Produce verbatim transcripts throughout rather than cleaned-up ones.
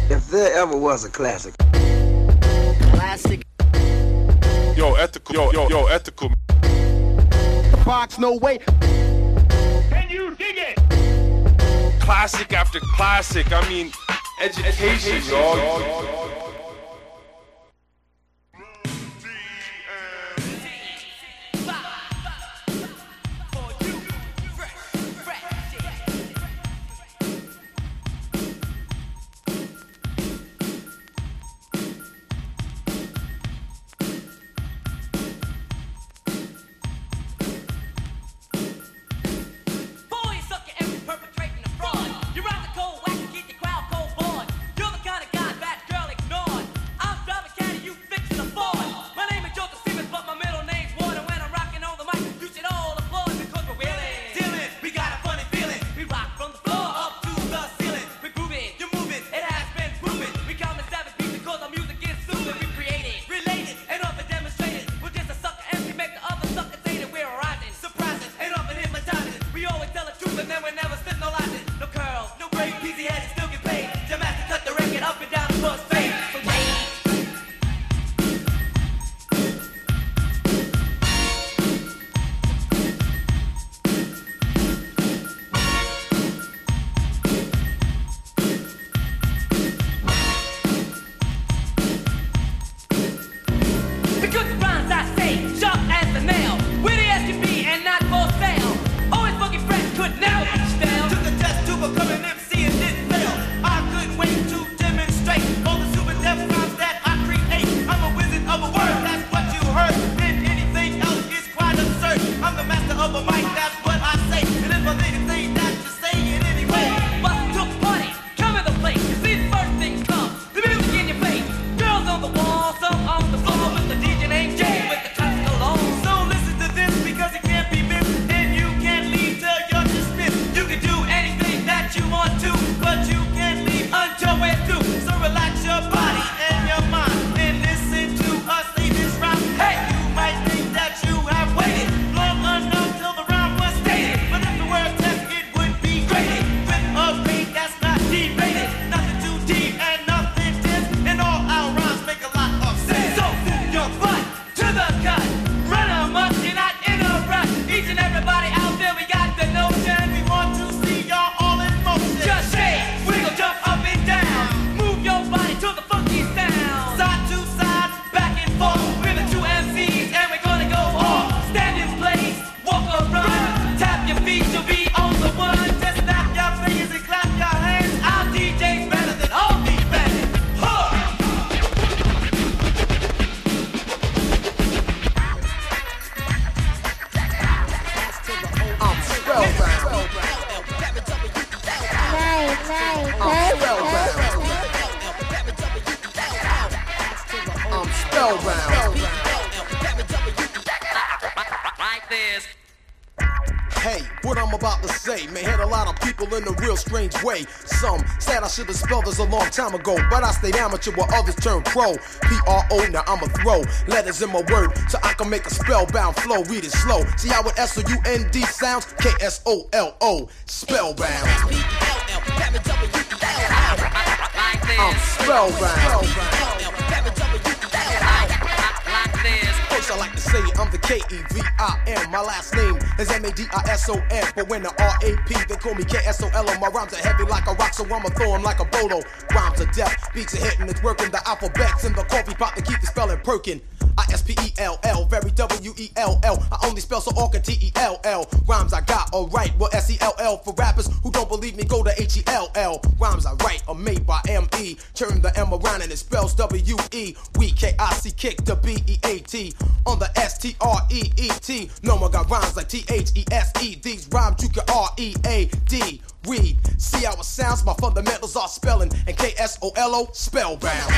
If there ever was a classic. Classic. Yo, ethical. Yo, yo, yo, ethical. Box, no way. Can you dig it? Classic after classic. I mean, education, y'all. Way. Some said I should have spelled this a long time ago, but I stayed amateur while others turned pro. P R O, now I'ma throw letters in my word so I can make a spellbound flow. Read it slow. See how it S O U N D sounds? K S O L O, spellbound. I'm spellbound. First I like to say I'm the K E V I M. My last name is M A D I S O N. But when the R A P, they call me K S O L O. My rhymes are heavy like a rock, so I'ma throw them like a bolo. Rhymes are deaf, beats are hitting, it's working. The alphabets in the coffee pot to keep the spelling perking. I S P E L L, very W E L L. I only spell so all can T E L L. Rhymes I got, alright, well S E L L. For rappers who don't believe me, go to H E L L. Rhymes I write are made by M E. Turn the M around and it spells W E. We K I C kick the B E A T. On the S T R E E T. No one got rhymes like T H E S E. These rhymes you can R E A D. Read, see how it sounds, my fundamentals are spelling. And K S O L O, spellbound.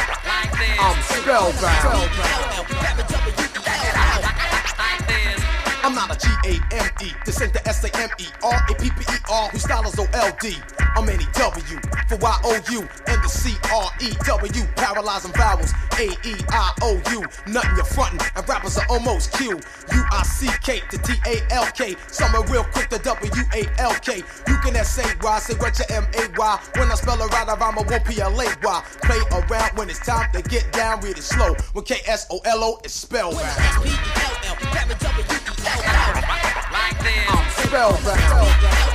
I'm spellbound. I'm not a G A M E. This ain't the S A M E R A P P E R whose style is O L D. I'm N E W for Y O U and the C R E W. Paralyzing vowels A E I O U. Nothing you're frontin' and rappers are almost Q. U I C K to T A L K. Somewhere real quick to W A L K. You can S A Y, say what your M A Y. When I spell it right, I rhyme, I won't P L A Y. Play around when it's time to get down, read it slow. When K S O L O is spelled right. S P E L L, W W E L L. Like this. I'm spelled right.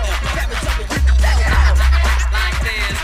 Like this.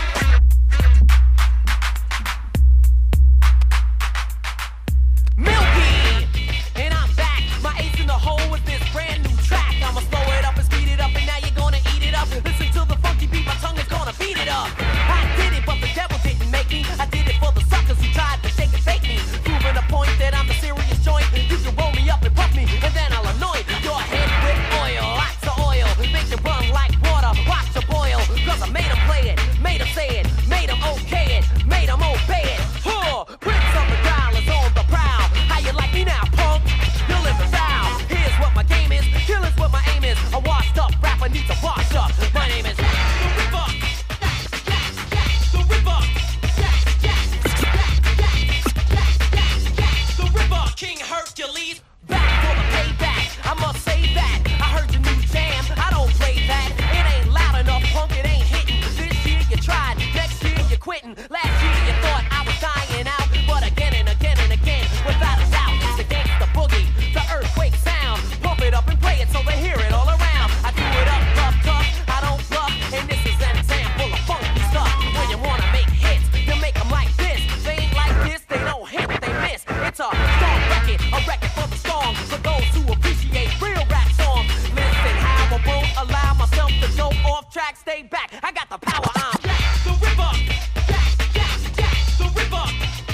Milky, and I'm back. My ace in the hole with this brand new track. I'ma slow it up and speed it up, and now you're gonna eat it up. Listen to the funky beat, my tongue is gonna beat it up. I did it, but the devil didn't make me. I did it for the suckers who tried to shake and fake me. Proving the point that I'm the serious joint. You can roll me up and puff me, and then I'll anoint your head with oil. Lots of oil, make it run like water. Watch it boil, cause I made them play it, made them say it, made them okay it, made them obey it. Huh, Prince of the Dial is on the prowl. How you like me now, punk? You're living foul. Here's what my game is, killing's what my aim is. A washed up rapper needs a wash up. My name is The Ripper. The Ripper. The Ripper. King Hercules. Back for the payback. I must say that. I heard your new jam. I don't play that. It ain't loud enough, punk. It ain't hitting. This year you tried. Next year you're quitting. Last year you thought I was dying out. But again and again and again, without a doubt, it's the gangsta boogie. The earthquake sound. Pump it up and play it so they hear it all around. I do it up, tough, tough. I don't bluff. And this is an example of funky stuff. When you wanna make hits, you make them like this. They ain't like this, they don't hit, they miss. It's a strong record, a record for the strong. For those who appreciate real rap songs. Listen how I won't allow myself to go off track. Stay back, I got the power, I'm The Ripper. The Ripper.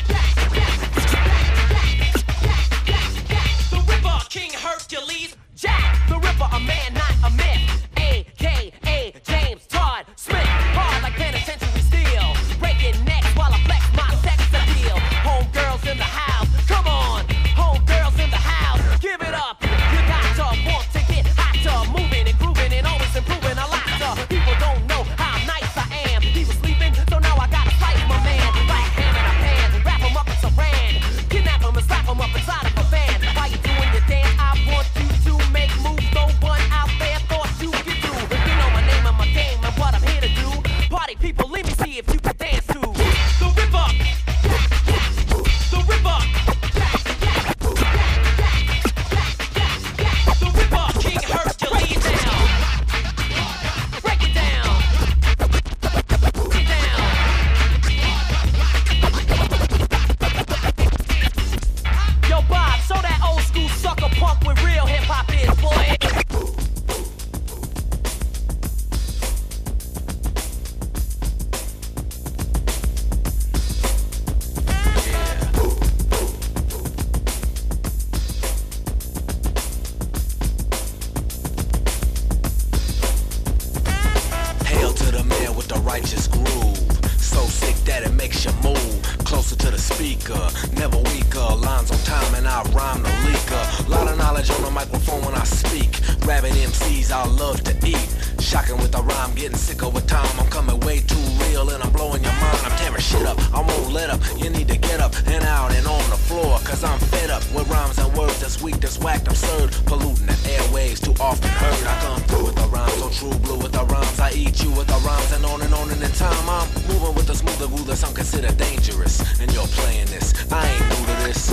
The Ripper, King Hercules. Jack the Ripper, a man, not a myth. A K A James Todd Smith. Hard like penitentiary steel. Breaking necks while I flex my sex appeal. Homegirls in the house, come on. Homegirls in the house, give it up. You got to want to get hotter. Moving and grooving and always improving a lot. People don't know how nice I am. He was sleeping, so now I gotta slice my man. Like ham in a pan, wrap him up in saran. Kidnap him and slap him up inside of a van. While you doing your dance, I want you to make moves. No one out there thought you could do. You know my name and my game and what I'm here to do. Party people, let me see if you can dance too. The Ripper. The Ripper. The Ripper, King Hercules now. Break it down. Break it down. Yo, Bob, show that old school sucker punk with real hip hop is, boy. Hail to the man with the righteous groove. So sick that it makes you move. Closer to the speaker, never weaker. Lines on time and I rhyme no leaker. Lot of knowledge on the microphone when I speak. Grabbing M Cs I love to eat. Shocking with the rhyme, getting sicker with time. I'm coming way too real and I'm blowing your mind. I'm tearing shit up, I won't let up. You need to get up and out and on the floor. Cause I'm fed up with rhymes and words that's weak, that's whacked, absurd. Polluting the airwaves too often heard. I come through with the rhymes, so true blue with the rhymes. I eat you with the rhymes and on and on and in time I'm moving with the smoother glue that some consider dangerous. And you're playing this, I ain't new to this.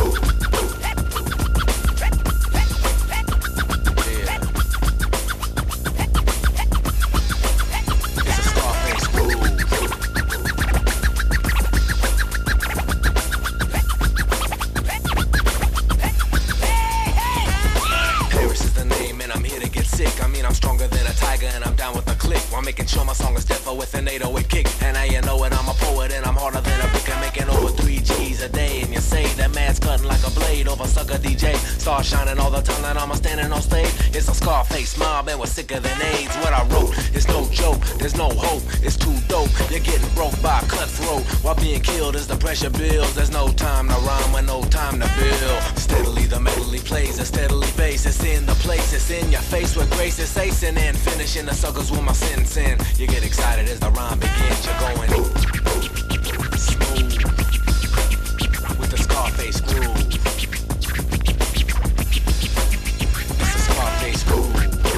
Paris is the name and I'm here to get sick. I mean I'm stronger than a tiger and I'm down with the click. while making sure my song is differ with an eight oh eight kick. And now you know it, I'm a poet and I'm harder than a brick and making over three G's a day. And you say that man's cutting like a blade over sucker D J. Star shining all the time that I'm a standing on stage. It's a Scarface mob and we're sicker than AIDS. What I wrote is no joke, there's no hope, it's too dope. You're getting broke by a cutthroat while being killed as the pressure builds. There's no time to rhyme with no time to build. Steadily the medley plays and steadily bass. It's in the place, it's in your face with grace. It's acing and finishing the suckers with my sentence in. You get excited as the rhyme begins. You're going smooth with the Scarface groove. It's a Scarface groove.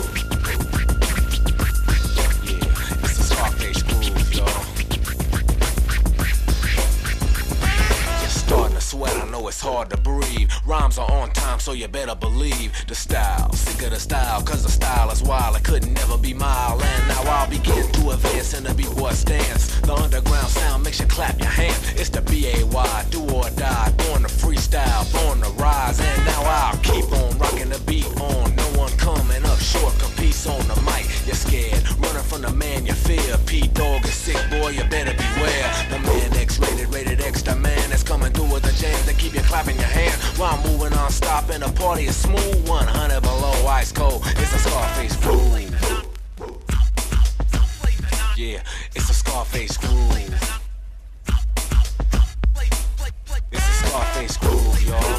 Yeah, it's a Scarface groove, y'all. You're starting to sweat, I know it's hard to breathe. Rhymes are on time, so you better believe the style. Sick of the style, cause the style is wild. It could never be mild. And now I'll begin to advance in the B-boy stance. The underground sound makes you clap your hand. It's the B A Y, do or die. Born to freestyle, born to rise. And now I'll keep on rocking the beat on. No one coming up short, competes on the mic. You're scared, running from the man you fear. P-Dog is sick, boy, you better beware. The man X-rated, rated extra man that's coming through with the jams that keep you clapping your hand. While I'm moving on, stopping, the party is smooth. one hundred below, ice cold. It's a Scarface groove. Yeah, it's a Scarface groove. It's a Scarface groove, y'all.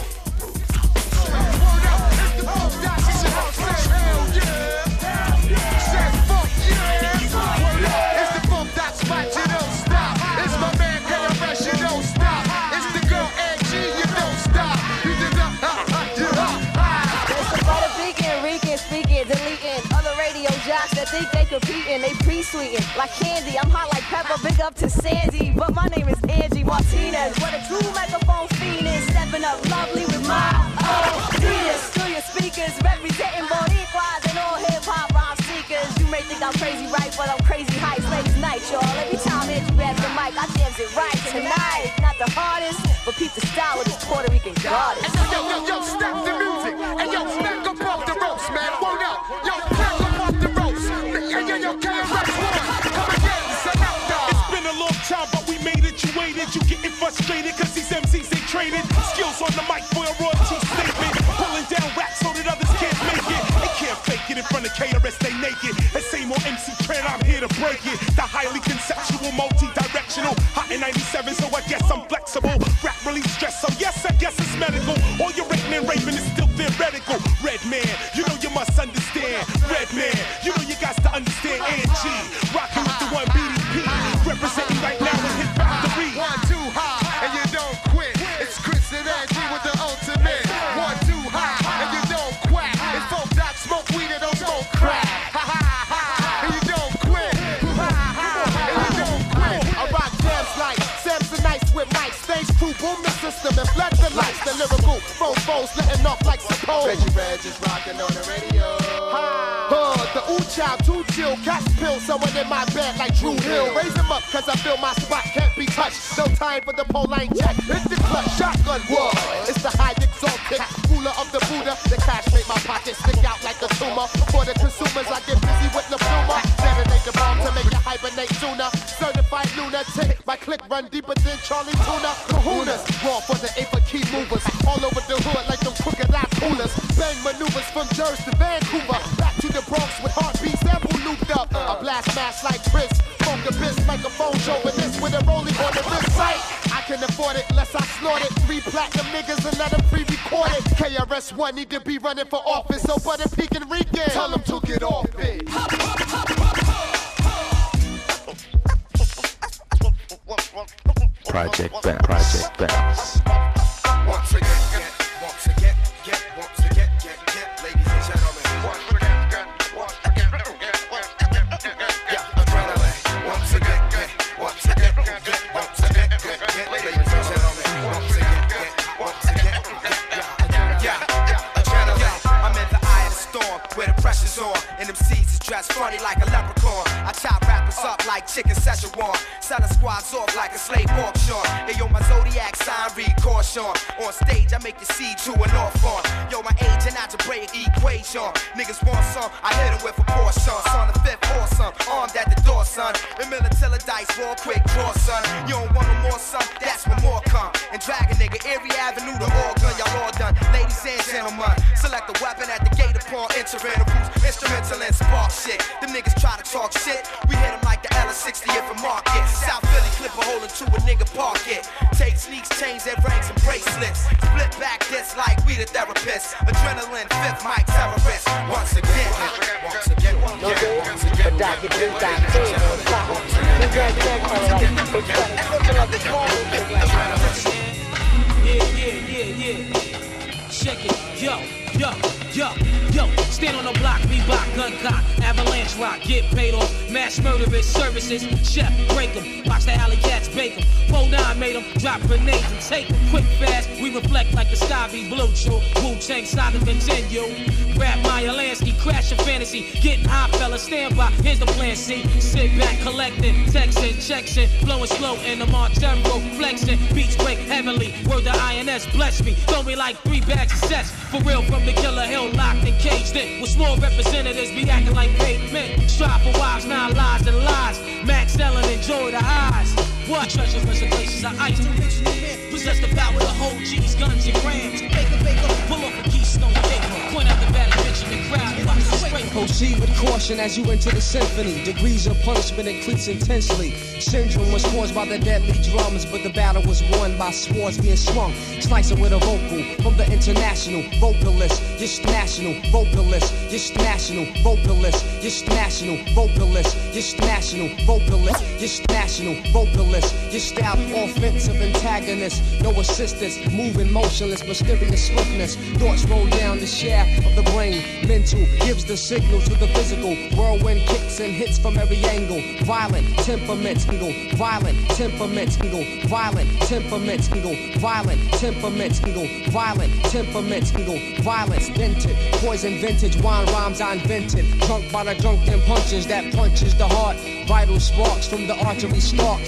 That think they competing, they pre-sweetin' like candy. I'm hot like pepper, big up to Sandy. But my name is Angie Martinez. What a true microphone fiend is. Stepping up lovely with my oh, Venus. Through your speakers, representing Boricuas and all hip-hop rhyme seekers. You may think I'm crazy right, but I'm crazy high. Late night, y'all. Every time Angie grabs the mic, I jams it right. Tonight, not the hardest, but peep the style of this Puerto Rican goddess. Yo, yo, yo, stop the music. And yo, smack up off the ropes, man. Word up. Yo, smack up off the ropes. Yo, yo, yo, K R S One. Come again, son out, dog. It's been a long time, but we made it. You waited. You getting frustrated, cause these M Cs ain't traded. Skills on the mic for a royalty statement. Pulling down racks so that others can't make it. They can't fake it in front of K R S, they naked. The same old M C trend, I'm here to break it. The highly conceptual, multi-directional. Hot in ninety-seven, so I guess I'm flexible. Rap relief stress, so yes, I guess it's medical. All your raping and raping is still theoretical. Red man, you know you must understand. Red man, you know you got to understand. Angie, rocking with the one B D P. Representing right now with Hip Factory. One, two, high, and you don't quit. It's Chris and Angie with the ultimate. One, two, high, and you don't quack. It's folk that smoke weed and don't smoke crack. Ha ha ha, and you don't quit. Ha ha, and you don't quit. I rock jams like Samsonites with mics. Stage crew, boom the system and flood the lights. The lyrical fofos letting off like suppose. Reggie Reg is rocking on the radio. Uh, the ooh child, too chill, cats pill, someone in my bed like Drew Hill. Raise him up, cause I feel my spot can't be touched. No time for the pole line jack. Hit the clutch, shotgun war. It's the high exalted, cooler of the Buddha. The cash make my pockets stick out like a tumor. For the consumers, I get busy with the pluma. Detonate the bomb to make you hibernate sooner. Certified lunatic, my click run deeper than Charlie Tuna. Kahunas, raw for the eight for key movers. All over the hood like them crooked eye coolers. Bang maneuvers from Jersey to Vancouver. Back to the Bronx with heartbeats sample looped up. A blast mash like Chris. Phone the biz, microphone chauvinist with a rolling on the wrist sight. I can afford it, less I snort it. Three platinum niggas and let them pre-record it. K R S One need to be running for office. So Butter Peak and Rican, tell them to get off it. Project Bounce. Project Bounce. Once again, get, once again, get, once again, get, get, ladies and gentlemen. Once again, get, once again, get, once again, get, yeah, adrenaline. Once again, get, once again, get, once again, get, get, ladies and gentlemen. Once again, get, once again, get, yeah, yeah, yeah, adrenaline. I'm in the eye of the storm where the pressure's on, and them seeds is dressed funny like a leprechaun. I chop rappers up like like chicken Szechuan. Selling squads off like a slave auction. Hey, yo, my zodiac sign read caution. On stage, I make you see to an off on. Yo, my age and algebraic equation. Niggas want some, I hit them with a portion. Son the fifth awesome, armed at the door, son. In Militilla dice, roll quick draw, son. You don't want no more, son, that's when more come. And drag a nigga, every avenue to all gun, y'all all done. Ladies and gentlemen, select a weapon at the gate upon entering the roots. Instrumental and spark shit. Them niggas try to talk shit. We hit them like the L sixtieth for market. South Philly clip a hole into a nigga park it. Take sneaks, chains, and rings and bracelets. Split back this like we the therapists. Adrenaline, fifth mic terrorist. Once again, once again, once again, once again. Yeah, yeah, yeah, yeah. Check it, yo, yo, yo, yo. Stand on the block, we block, gun cock, avalanche rock, get paid off, mass murderous services, chef, break 'em, watch the alley cats bake 'em, Pull nine made 'em, drop grenades and take 'em, quick fast, we reflect like the sky be blue, true, Wu-Tang side to continue, rap Maya Lansky, crash your fantasy, getting high fella, stand by, here's the plan, see, sit back, collecting, texting, checks in, blowing slow in the Montero, flexing, beats break heavily, word the I N S, bless me, throw me like three bags of sets, for real from the Killer Hill, locked and caged in. With small representatives be acting like paid men. Strive for wives, nine lies and lies. Max Ellen, enjoy the highs. What treasures, places of ice. Possess the power to hold G's, guns, and grams. Baker, baker, pull off a keystone gate. Point out the bad bitch in the crowd. Proceed with caution as you enter the symphony. Degrees of punishment increase intensely. Syndrome was caused by the deadly drums, but the battle was won by swords being swung. Slicing with a vocal from the international vocalist. Just national vocalist. Just national vocalist. Just national vocalist. Just national vocalist. Just national vocalist. Just style offensive antagonist. No assistance, moving motionless, mysterious swiftness. Thoughts roll down the shaft of the brain. Mental gives the signal to the physical. Whirlwind kicks and hits from every angle. Violent temperaments go. Violent temperaments go. Violent temperaments go. Violent temperaments go. Violent temperaments go. Violence vented. Poison vintage wine rhymes I invented. Drunk by the drunken punches that punches the heart. Vital sparks from the artery stalk.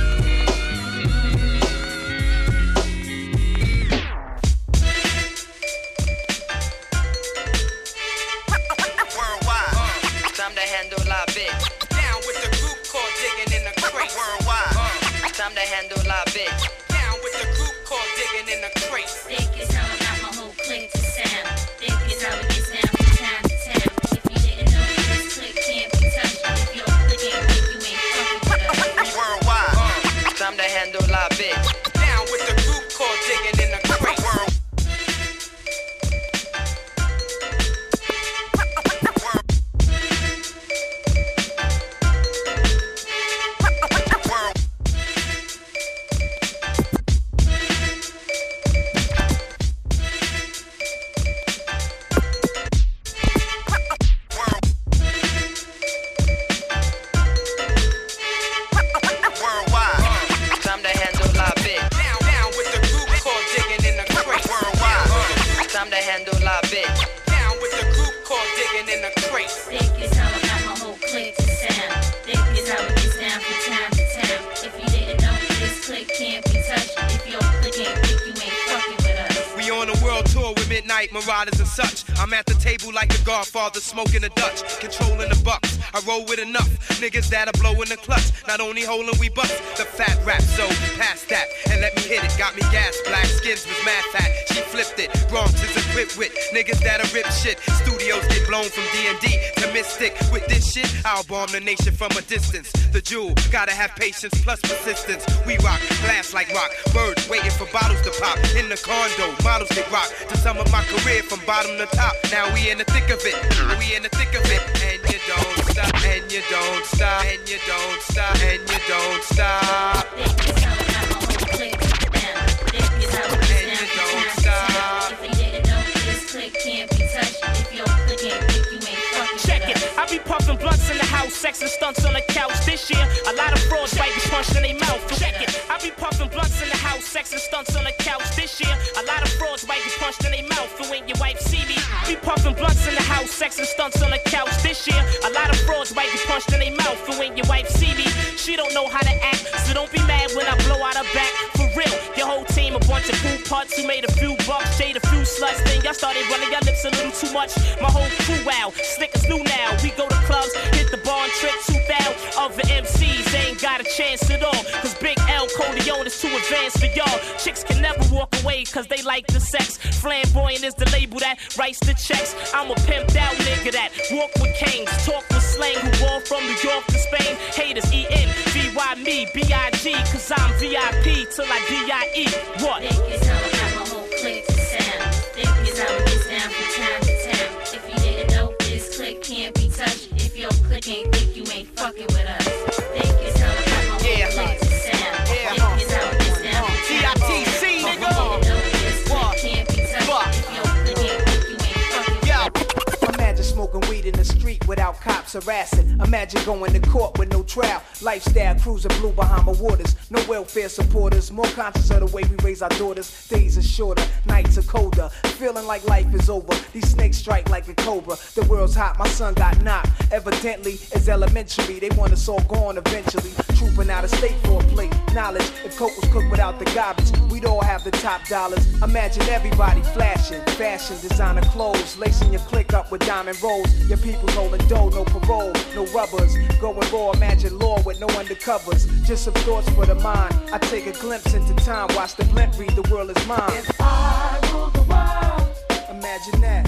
Time to handle our bitch. Down with the group called digging in the crate. Think is how I got my whole clique to sound. Think is how it gets down from town to town. If you didn't know, this clique can't be touched. If your clique ain't think you ain't fucking with us. Worldwide. Uh, time to handle our bitch. Down with the group called digging in the crate. World. Marauders and such. I'm at the table like the Godfather, smoking a Dutch, controlling the bucks. I roll with enough niggas that'll blow in the clutch. Not only holding we bust the fat rap, so pass that and let me hit it. Got me gas, black skins was mad fat. She flipped it. Bronx is equipped with niggas that'll rip shit. Studios get blown from D and D to Mystic. With this shit, I'll bomb the nation from a distance. The jewel, gotta have patience plus persistence. We rock, glass like rock. Birds waiting for bottles to pop. In the condo, models get rocked. To sum up my career from bottom to top. Now we in the thick of it. We in the thick of it. And you don't stop. And you don't stop. And you don't stop. And you don't stop. And you don't stop. If you didn't know, this clique can't be touched. If your clique ain't think you ain't fucking. Check it. I be puffing blunts in the house, sex and stunts on the couch. This year, a lot of frauds might be punched in their mouth. Check it. I be puffing blunts in the house, sex and stunts on the couch. This year, a lot of frauds might be punched in their mouth. And when your wife see me, be puffing blunts in the house, sex and stunts on the couch. This year, a lot of frauds might be punched in their mouth. And when your wife see me, don't know how to act, so don't be mad when I blow out her back. For real, your whole team a bunch of cool parts who made a few bucks, shade a few sluts. Then y'all started running your lips a little too much. My whole crew wow, slick as new now. We go to clubs, hit the bar and trick two thousand. Other M Cs ain't got a chance at all, cause Big L Codeon is too advanced for y'all. Chicks can never walk away cause they like the sex. Flamboyant is the label that writes the checks. I'm a pimped out nigga that walk with canes, talk with slang, who walk from New York to Spain. Haters E N V Y me, B I G, cause I'm V I P till I D I E. What? Think it's how I got my whole clique to sound. Think it's how it gets down from town to town. If you didn't know, this clique can't be touched. If your clique ain't think you ain't fucking with us. Think it's how I got my whole Yeah. clique to sound. Yeah. Think it's how it gets down from T I town to T town. C, If you nigga. didn't know, this clique can't be touched. If your clique ain't think you ain't fucking with us. Imagine smoking weed in the street without cops harassing. Imagine going to court with no trial. Lifestyle cruising blue Bahama waters. No welfare supporters. More conscious of the way we raise our daughters. Days are shorter, nights are colder. Feeling like life is over. These snakes strike like a cobra. The world's hot, my son got knocked. Evidently, it's elementary. They want us all gone eventually. Trooping out of state for a plate. Knowledge, if coke was cooked without the garbage, we'd all have the top dollars. Imagine everybody flashing. Fashion, designer clothes. Lacing your click up with diamond rolls. Your people holding dough, no parole, no rubbers. Going raw, imagine law with no undercovers. Just some thoughts for the mind. I take a glimpse into time, watch the blimp read the world is mine. If I rule the world, imagine that.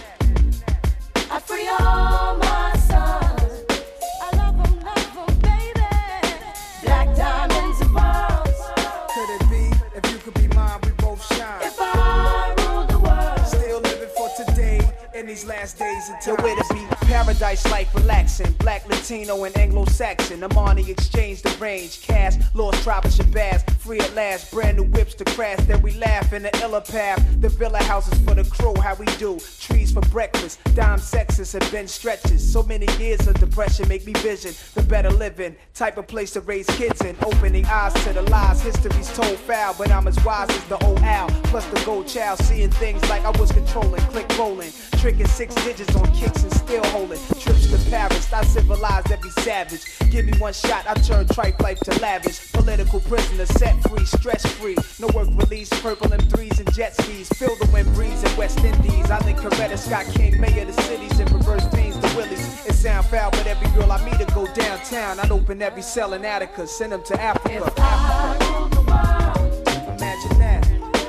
I free all my sons. I love them, love them, baby. Black diamonds and pearls. Could it be, if you could be mine, we both shine. If I rule the world, still living for today. In these last days until where to be. Paradise life relaxing. Black, Latino, and Anglo-Saxon. Amani exchange the range. Cash, lost tribe of Shabazz. Free at last. Brand new whips to crash. Then we laugh in the illa path. The villa houses for the crew. How we do. Trees for breakfast. Dime sexes and bench stretches. So many years of depression make me vision the better living. Type of place to raise kids in. Opening eyes to the lies. History's told foul. But I'm as wise as the old owl. Plus the gold child. Seeing things like I was controlling. Click rolling. Tricking six digits on kicks and still holding. Trips to Paris, I civilized every savage. Give me one shot, I turn tripe life to lavish. Political prisoner, set free, stress free. No work release, purple M threes and jet skis. Feel the wind breeze in West Indies. I think Coretta Scott King, mayor of the cities, and reverse pains the willies. It sound foul, but every girl I meet to go downtown. I'd open every cell in Attica, send them to Africa. if I rule the world, imagine that.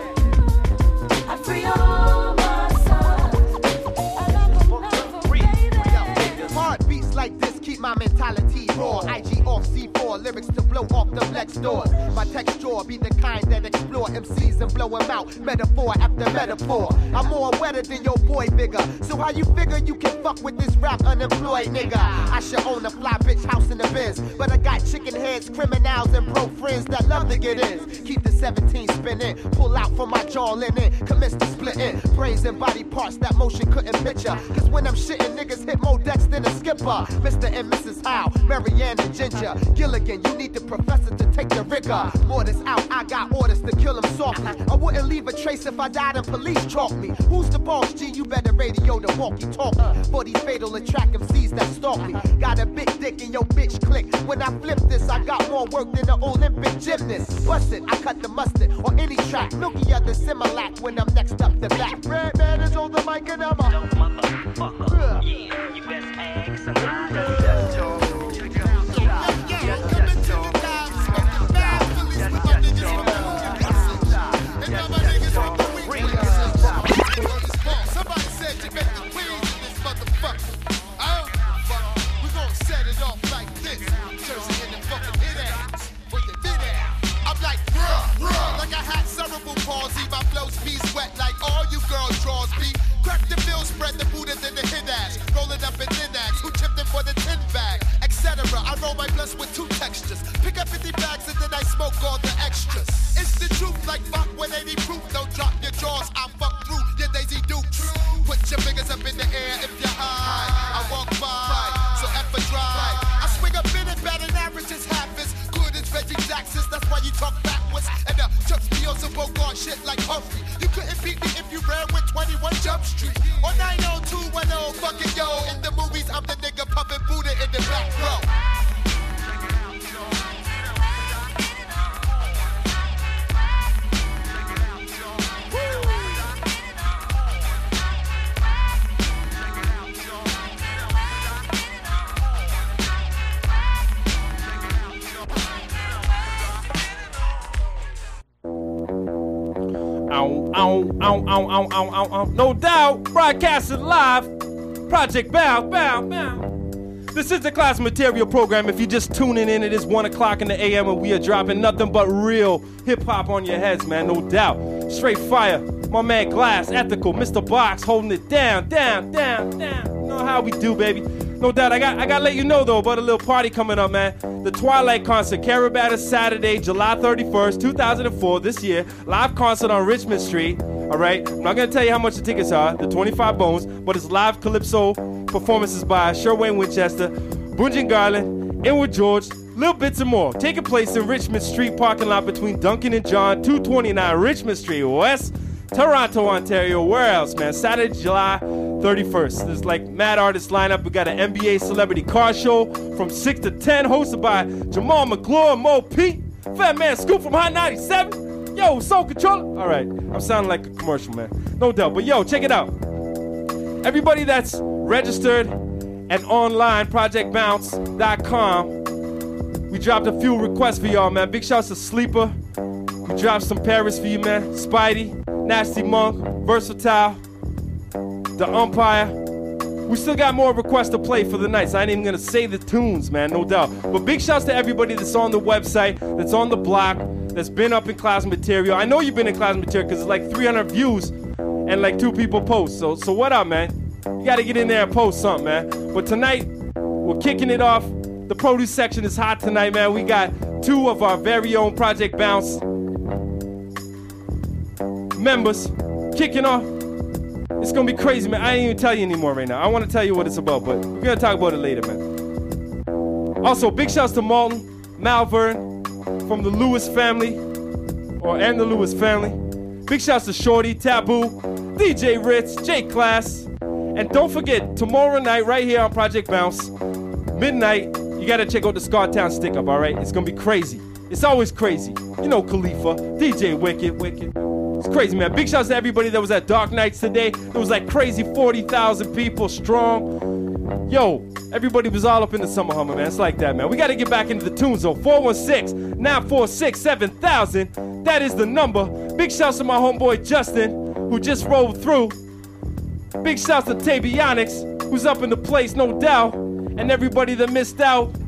I free all my sons. I love them, love them, baby. Hard beats like this keep my mentality raw. I G off C four, lyrics to blow off the flex doors. My texture be the kind that explore M Cs and blow them out. Metaphor after metaphor. I'm more wetter than your boy bigger. So how you figure you can fuck with this rap unemployed nigga? I should own a fly bitch house in the biz. But I got chicken heads, criminals, and bro friends that love to get in. Keep the seventeen spinning. Pull out from my jaw linen. Commence to splitting. Brains and body parts that motion couldn't picture. Cause when I'm shitting, niggas hit more decks than a skipper. Mister and Missus Howe, Marianne and Ginger. Gilligan, you need the professor to take the rigor. Mortis out, I got orders to kill him softly. I wouldn't leave a trace if I died and police chalk me. Who's the boss, G? You better radio the walkie-talkie. For these fatal attract M Cs that stalk me. Got a big dick in your bitch click. When I flip this, I got more work than the Olympic gymnast. Bust it, I cut the mustard on any track. Milky other Similac when I'm next up the back. Red man is on the mic and I'm a motherfucker. Yeah, you best ask somebody. Palsy, my flows be wet like all you girls draws be. Crack the bill, spread the Buddha than the hit ass. Rolling up in thin axe, who chipped in for the tin bag, et cetera. I roll my blunts with two textures. Pick up fifty bags and then I smoke all the extras. It's the truth, like fuck one eighty proof. Don't drop your jaws, I fuck through your Daisy Dukes. Put your fingers up in the air if you're high. I walk by, so F a drive. I swing up in it, batting average is half as good as Reggie Jackson's. That's why you talk backwards. And the chucks me on some Bogart shit like Humphrey. You couldn't beat me if you ran with twenty-one Jump Street. Or nine oh two one oh, fucking yo. In the movies, I'm the nigga pumping Buddha in the back row. ow, ow, ow, ow, ow, ow, ow. No doubt, broadcasted live. Project Bounce, Bounce, Bounce. This is the Class Material program. If you're just tuning in, it is one o'clock in the A M and we are dropping nothing but real hip-hop on your heads, man, no doubt. Straight fire, my man Glass, Ethical, Mister Box, holding it down, down, down, down. You know how we do, baby. No doubt. I got I got to let you know, though, about a little party coming up, man. The Twilight Concert, Caribata, Saturday, July thirty-first, two thousand four, this year. Live concert on Richmond Street, all right? I'm not going to tell you how much the tickets are, the twenty-five bones, but it's live Calypso performances by Sherwayne Winchester, Bunjin Garland, Inward George, little bits and more. Taking place in Richmond Street parking lot between Duncan and John, two twenty-nine Richmond Street, West Toronto, Ontario. Where else, man? Saturday, July thirty-first. There's like mad artist lineup. We got an N B A celebrity car show from six to ten, hosted by Jamal McClure and Mo Pete. Fat Man Scoop from Hot ninety-seven. Yo, Soul Controller. All right, I'm sounding like a commercial, man. No doubt. But yo, check it out. Everybody that's registered and online, project bounce dot com. We dropped a few requests for y'all, man. Big shouts to Sleeper. We dropped some Paris for you, man. Spidey, Nasty Monk, Versatile, The Umpire. We still got more requests to play for the night, so I ain't even gonna say the tunes, man, no doubt. But big shouts to everybody that's on the website, that's on the block, that's been up in Class Material. I know you've been in Class Material because it's like three hundred views and like two people post. So, so what up, man? You gotta get in there and post something, man. But tonight, we're kicking it off. The produce section is hot tonight, man. We got two of our very own Project Bounce members kicking off. It's gonna be crazy, man. I ain't even tell you anymore right now. I want to tell you what it's about, but we're gonna talk about it later, man. Also, big shouts to Malton, Malvern, from the Lewis family, or and the Lewis family. Big shouts to Shorty, Taboo, D J Ritz, J Class, and don't forget tomorrow night right here on Project Bounce, midnight. You gotta check out the Scartown stick up, all right? It's gonna be crazy. It's always crazy. You know Khalifa, D J Wicked, Wicked. It's crazy, man. Big shouts to everybody that was at Dark Nights today. It was like crazy forty thousand people strong. Yo, everybody was all up in the summer hummer, man. It's like that, man. We got to get back into the tunes, though. four one six, nine four six, seven thousand. That is the number. Big shouts to my homeboy Justin, who just rolled through. Big shouts to Tabionics, who's up in the place, no doubt. And everybody that missed out.